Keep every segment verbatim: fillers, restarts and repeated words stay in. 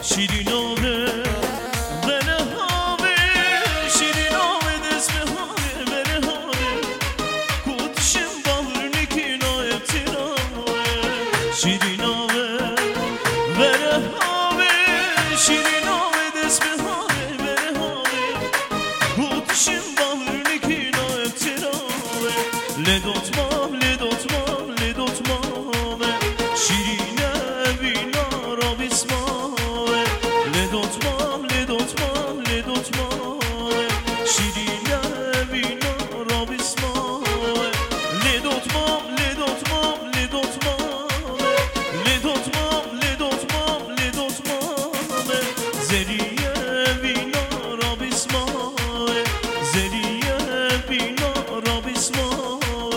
شیرین آوه بره هاوه شیرین آوه دست به هاوه بره هاوه کودشم باور نکین آه ابتراوه شیرین آوه بره هاوه شیرین آوه دست به هاوه بره هاوه کودشم باور نکین آه ابتراوه لدوتمام لدوتمام لدوتمام شیرینه بینا را بیسمامه لدوتمام لدوتمام لدوتمام شیرینه بینا را بیسمامه لدوتمام لدوتمام لدوتمام لدوتمام لدوتمام لدوتمام زریه بینا را بیسمامه زریه بینا را بیسمامه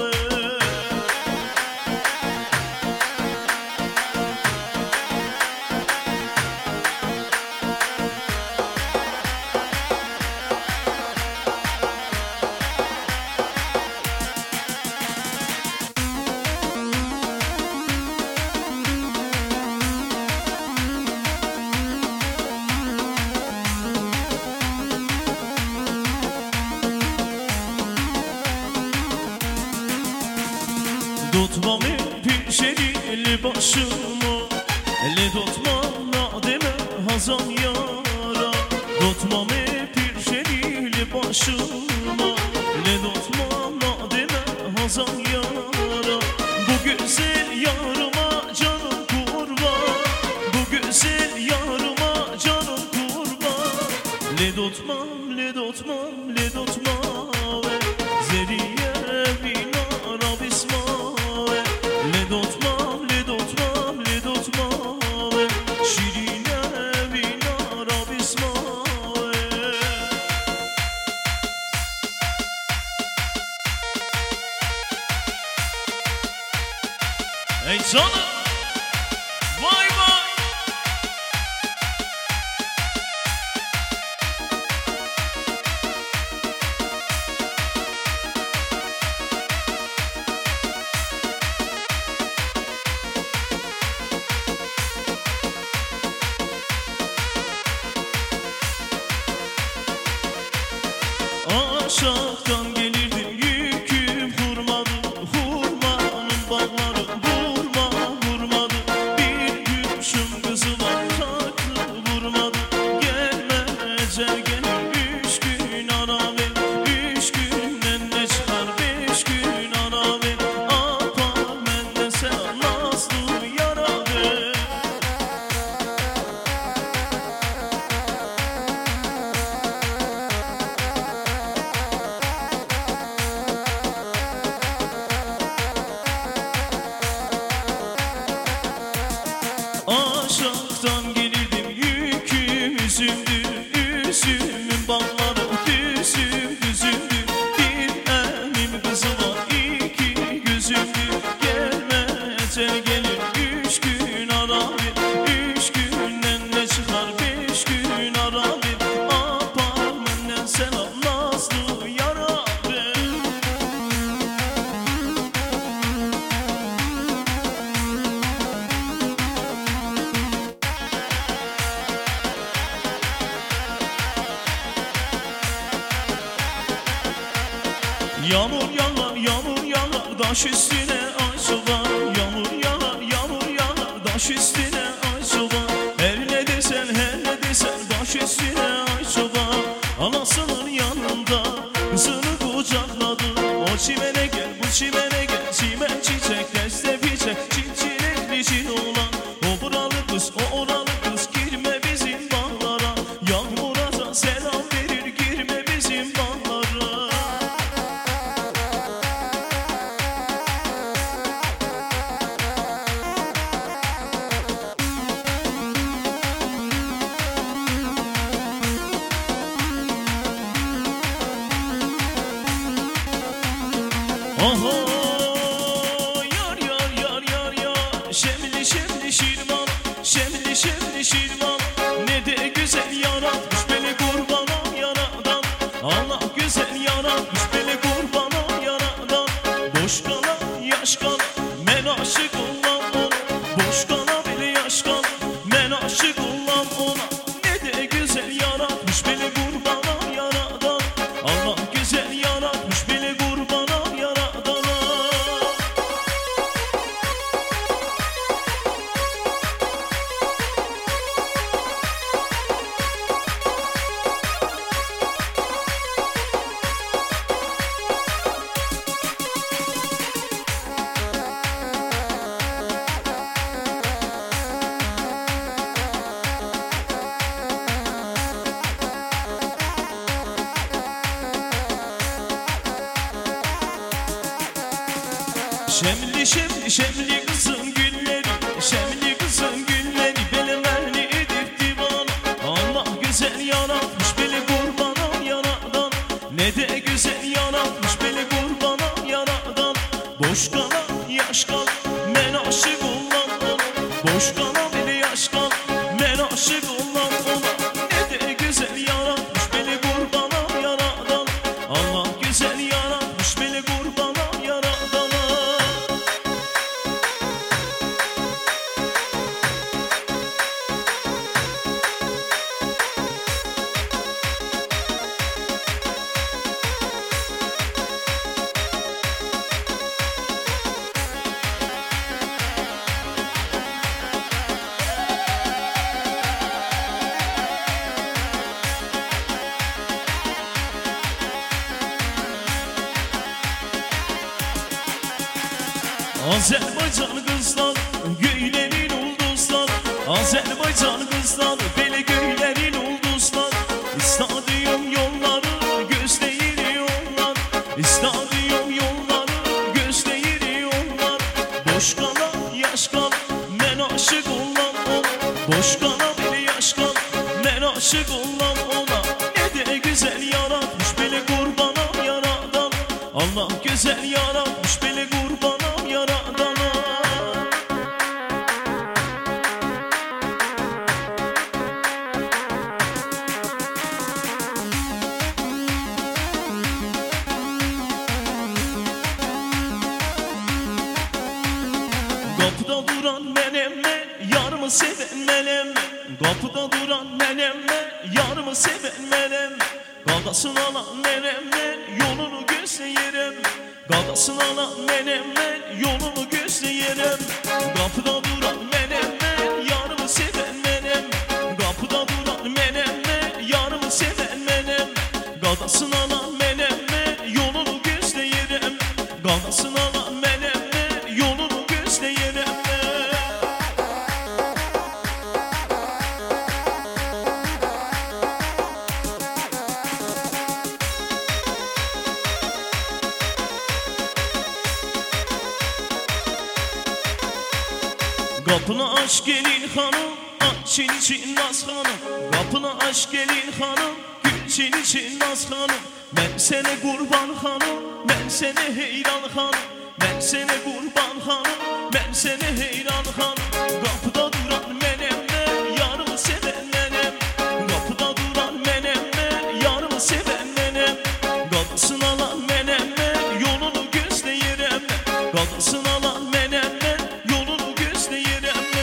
Tutmam pişerili başıma ele tutmam nademe hazan yara Tutmam pişerili başıma ele tutmam nademe hazan yara Bu güzel yarıma canım kurban Bu güzel yarıma canım kurban Le tutmam le tutmam le tutmam Zeriye binara bismam لدوتمام لدوتمام لدوتمام شیرینه بینا را بیسمام ای جانم وای وای Aşağıdan gelirdim yüküm hurmadı Hurmanın bağları vurma vurmadı Bir gülüşüm kızıma tatlı vurmadı Gelmece gelir üç gün ana ver Üç günden ne çıkar beş gün ana ver Apar mende sen nazlı yara ver Aşağıdan gelirdim yüküm üzümdü Üzümün bağları düzüm düzümdü Bir emim kızı var iki gözümdü Gelmece gelir üç gün ara bir Üç günden ne çıkar beş gün ara bir Apar menden selam nazlı yara ver Yağmur yağar, yağmur yağar, daş üstüne ay çoban Yağmur yağar, yağmur yağar, daş üstüne ay çoban Her ne desen, her ne desen, baş üstüne ay çoban Anasının yanında kızını kucakladı O çimene gel, bu çimene gel, çimen çiçek, deste biçek Çiçilekli çil olan, o buralı kız, o oralı kız Girme bizim bağlara, yağmura da selam verir Girme bizim bağlara Oho yar yar yar yar yar Şemli şemli şirman Şemli şemli şirman Ne de güzel yaratmış beni kurbana yaradan Allah güzel yaratmış beni kurbana yaradan Boş kalan yaş kalan men aşık olan ona Boş kalan bile yaş kalan men aşık olan ona Şemli şemli şemli kızın gülleri, şemli kızın gülleri beni beni edip divana. Allah güzel yaratmış beni kurbana yaradan, ne de güzel yaratmış beni kurbana yaradan. Boş kalan yaş kalan men aşık olan ona, boş kalan beni yaş kalan men aşık olan ona. Ne de güzel yaratmış beni kurbana yaradan, Allah güzel yaratmış beni kurbana yaradan. Azerbaycan kızlar, göylerin ulduzlar. Azerbaycan kızlar, böyle göylerin ulduzlar. İstadium yolları gözleyir yollar, İstadium yolları gözleyir yollar. Boş kalan yaş kalan men aşık olan ona, boş kalan beni yaş kalan men aşık olan ona. Ne de güzel yaratmış beni kurbana yaradan, Allah güzel yaratmış beni kurbana yaradan. Kapıda duran menemme, yarımı seven menemme. Kapıda duran menemme, yarımı seven menemme. Gadasını alan menemme, yolunu gözleyerim. Gadasını alan menemme, yolunu gözleyerim. Kapıda duran menemme, yarımı seven menemme. Kapıda duran menemme, yarımı seven menemme. Gadasını alan menemme, yolunu gözleyerim. Gadasını alan menemme, yolunu gözleyerim. Kapına aşk gelin hanım, açın için naz hanım. Kapına aşk gelin hanım, gülçin için naz hanım. Ben sene kurban hanım, ben sene heyran hanım. Ben sene kurban hanım, ben sene heyran hanım. Kapıda duran menemme, yarımı seven menem. Kapıda duran menemme, yarımı seven menem. Gadasını alan menemme, yolunu gözleyerim. Gadasını alan menemme, yolunu gözleyerim.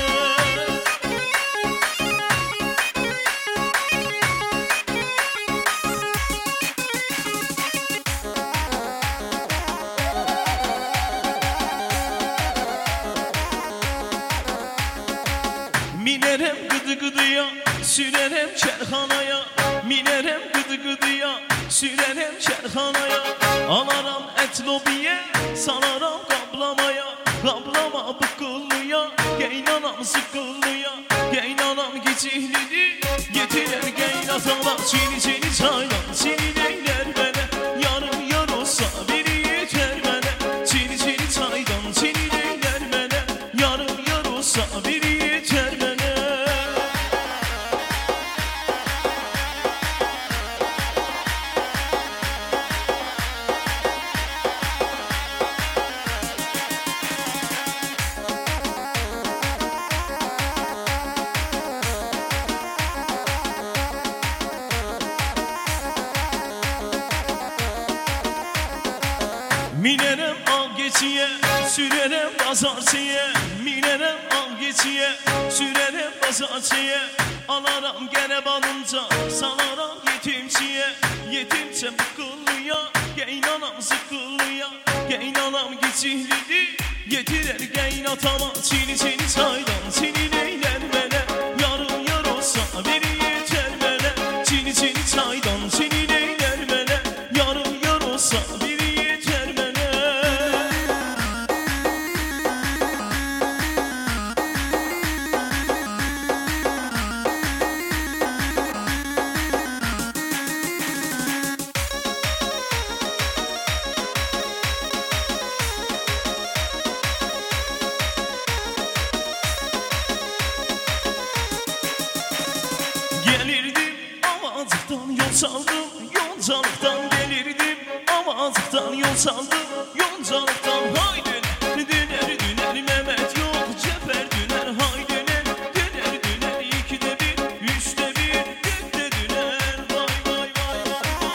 Minerem gıdı gıdıya, sürerem kerhanaya. Minerem gıdı gıdıya, sürerem kerhanaya. Alaram et lobiye, salaram kaplamaya. Kaplama bıkıllıya, geynanam sıkıllıya. Geynanam geçihlidi, getirer geynatana. Çini çini çaylan, çini neyler bana. Yarım yar olsa biri yeter bana. Çini çini çaydan, çini neyler bana. Yarım yar olsa biri yeter bana. Minerem al geçiye, sürerem pazarcıya. Minerem al geçiye, sürerem pazarcıya. Alaram gene balınca, salaram yetimçiye. Yetimçe bıkıllıya, geynanam sıkıllıya. Geynanam geçihlidi, getirer geynatama. Çini çini çaydan, çini neyler bana. Yarım yar olsa biri yeter bana. Çini çini çaydan, çini neyler bana. Yarım yar olsa biri yeter bana. çaldım, yolcalıktan gelirdim. Avazlıktan yol çaldım, yolcalıktan. Hay döner, döner, döner Mehmet yok ceper döner. Hay döner, döner, döner ikide bir, üçte bir, dörtte döner. Vay vay vay vay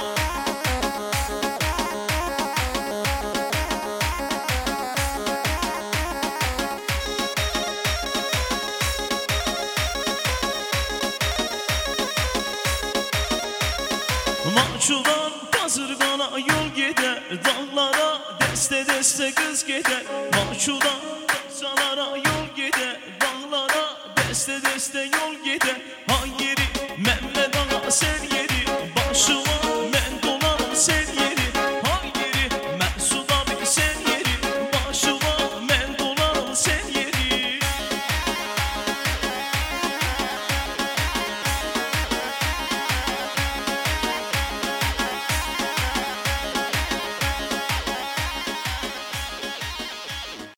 Maçudan Kazırgana yol gider, dağlara deste deste kız gider. Maçudan Kazılara yol gider, dağlara deste deste yol gider. Ha yeri Mehmet Ağa sen yeri, başıma